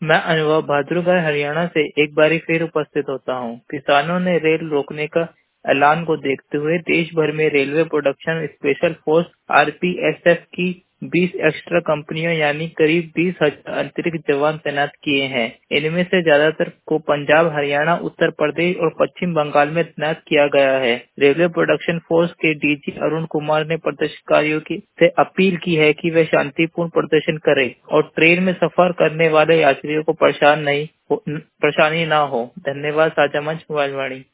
मैं अनुभव भाद्रगढ़ हरियाणा से एक बारी फिर उपस्थित होता हूँ। किसानों ने रेल रोकने का ऐलान को देखते हुए देश भर में railway production special force RPSF की 20 एक्स्ट्रा कंपनियों यानी करीब 20,000 अतिरिक्त जवान तैनात किए हैं। इनमें से ज्यादातर को पंजाब, हरियाणा, उत्तर प्रदेश और पश्चिम बंगाल में तैनात किया गया है। रेलवे प्रोडक्शन फोर्स के डीजी अरुण कुमार ने प्रदर्शनकारियों से अपील की है कि वे शांतिपूर्ण प्रदर्शन करें और ट्रेन में सफर करने वाले यात्रियों को परेशानी न हो। धन्यवाद। साझा मंच मोबाइल वाणी।